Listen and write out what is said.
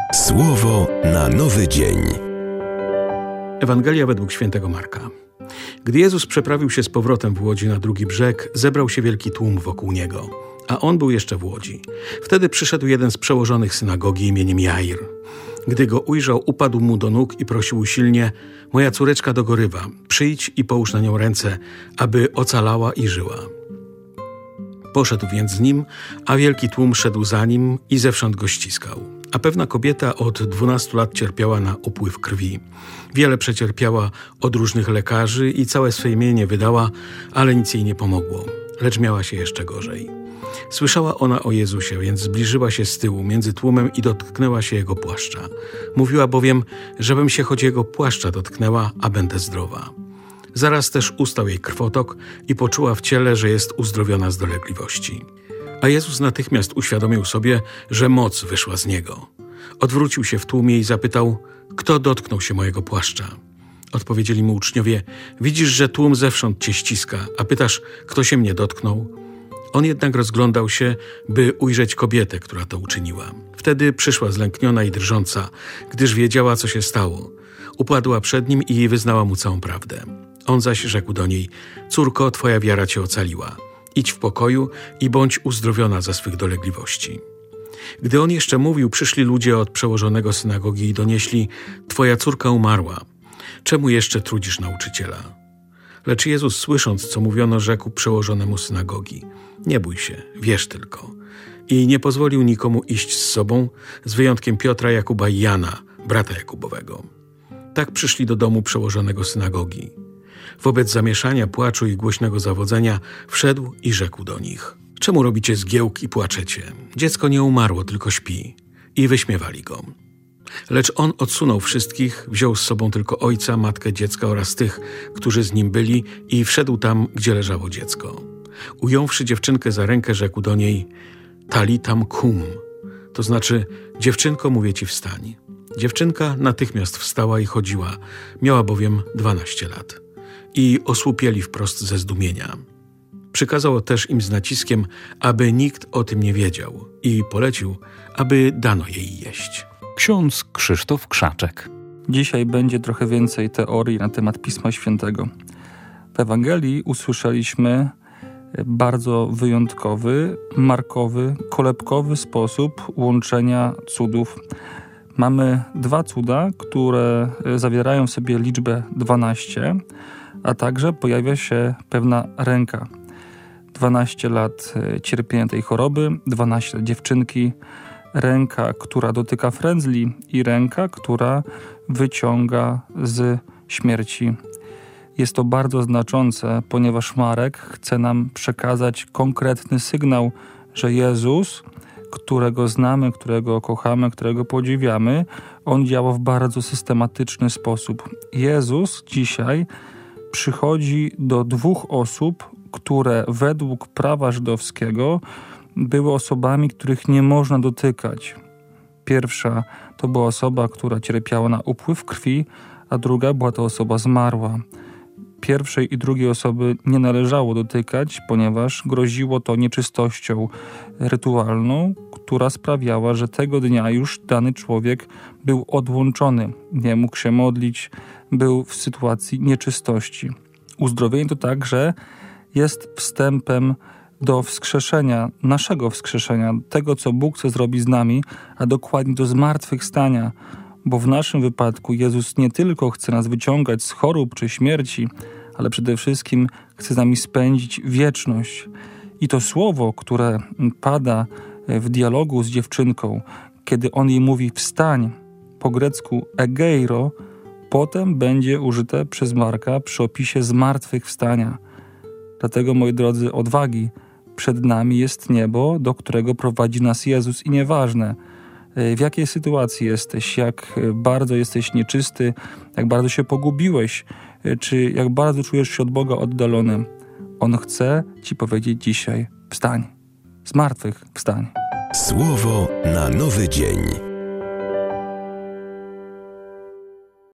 Słowo na nowy dzień. Ewangelia według świętego Marka. Gdy Jezus przeprawił się z powrotem w łodzi na drugi brzeg, zebrał się wielki tłum wokół Niego, a On był jeszcze w łodzi. Wtedy przyszedł jeden z przełożonych synagogi imieniem Jair. Gdy Go ujrzał, upadł Mu do nóg i prosił usilnie: moja córeczka dogorywa, przyjdź i połóż na nią ręce, aby ocalała i żyła. Poszedł więc z Nim, a wielki tłum szedł za Nim i zewsząd Go ściskał. A pewna kobieta od 12 lat cierpiała na upływ krwi. Wiele przecierpiała od różnych lekarzy i całe swe mienie wydała, ale nic jej nie pomogło, lecz miała się jeszcze gorzej. Słyszała ona o Jezusie, więc zbliżyła się z tyłu między tłumem i dotknęła się Jego płaszcza. Mówiła bowiem, żebym się choć Jego płaszcza dotknęła, a będę zdrowa. Zaraz też ustał jej krwotok i poczuła w ciele, że jest uzdrowiona z dolegliwości. A Jezus natychmiast uświadomił sobie, że moc wyszła z Niego. Odwrócił się w tłumie i zapytał: kto dotknął się mojego płaszcza? Odpowiedzieli Mu uczniowie: widzisz, że tłum zewsząd Cię ściska, a pytasz, kto się mnie dotknął? On jednak rozglądał się, by ujrzeć kobietę, która to uczyniła. Wtedy przyszła zlękniona i drżąca, gdyż wiedziała, co się stało. Upadła przed Nim i wyznała Mu całą prawdę. On zaś rzekł do niej: córko, Twoja wiara Cię ocaliła. Idź w pokoju i bądź uzdrowiona ze swych dolegliwości. Gdy on jeszcze mówił, przyszli ludzie od przełożonego synagogi i donieśli: Twoja córka umarła. Czemu jeszcze trudzisz nauczyciela? Lecz Jezus, słysząc, co mówiono, rzekł przełożonemu synagogi: nie bój się, wierz tylko. I nie pozwolił nikomu iść z sobą, z wyjątkiem Piotra, Jakuba i Jana, brata Jakubowego. Tak przyszli do domu przełożonego synagogi. Wobec zamieszania, płaczu i głośnego zawodzenia wszedł i rzekł do nich: czemu robicie zgiełk i płaczecie? Dziecko nie umarło, tylko śpi. I wyśmiewali go. Lecz on odsunął wszystkich, wziął z sobą tylko ojca, matkę dziecka oraz tych, którzy z nim byli, i wszedł tam, gdzie leżało dziecko. Ująwszy dziewczynkę za rękę, rzekł do niej: talitam kum, to znaczy: dziewczynko, mówię ci, wstań. Dziewczynka natychmiast wstała i chodziła, miała bowiem 12 lat. I osłupieli wprost ze zdumienia. Przykazał też im z naciskiem, aby nikt o tym nie wiedział, i polecił, aby dano jej jeść. Ksiądz Krzysztof Krzaczek. Dzisiaj będzie trochę więcej teorii na temat Pisma Świętego. W Ewangelii usłyszeliśmy bardzo wyjątkowy, markowy, kolebkowy sposób łączenia cudów. Mamy 2 cuda, które zawierają w sobie liczbę 12, a także pojawia się pewna ręka. 12 lat cierpienia tej choroby, 12 lat dziewczynki, ręka, która dotyka frędzli, i ręka, która wyciąga z śmierci. Jest to bardzo znaczące, ponieważ Marek chce nam przekazać konkretny sygnał, że Jezus, którego znamy, którego kochamy, którego podziwiamy, On działa w bardzo systematyczny sposób. Jezus dzisiaj przychodzi do 2 osób, które według prawa żydowskiego były osobami, których nie można dotykać. Pierwsza to była osoba, która cierpiała na upływ krwi, a druga była to osoba zmarła. Pierwszej i drugiej osoby nie należało dotykać, ponieważ groziło to nieczystością rytualną, która sprawiała, że tego dnia już dany człowiek był odłączony, nie mógł się modlić, był w sytuacji nieczystości. Uzdrowienie to także jest wstępem do wskrzeszenia, naszego wskrzeszenia, tego, co Bóg chce zrobić z nami, a dokładnie do zmartwychwstania, bo w naszym wypadku Jezus nie tylko chce nas wyciągać z chorób czy śmierci, ale przede wszystkim chce z nami spędzić wieczność. I to słowo, które pada w dialogu z dziewczynką, kiedy on jej mówi wstań, po grecku egeiro, potem będzie użyte przez Marka przy opisie zmartwychwstania. Dlatego, moi drodzy, odwagi, przed nami jest niebo, do którego prowadzi nas Jezus, i nieważne, w jakiej sytuacji jesteś, jak bardzo jesteś nieczysty, jak bardzo się pogubiłeś, czy jak bardzo czujesz się od Boga oddalony. On chce ci powiedzieć dzisiaj: wstań, z martwych wstań. Słowo na nowy dzień.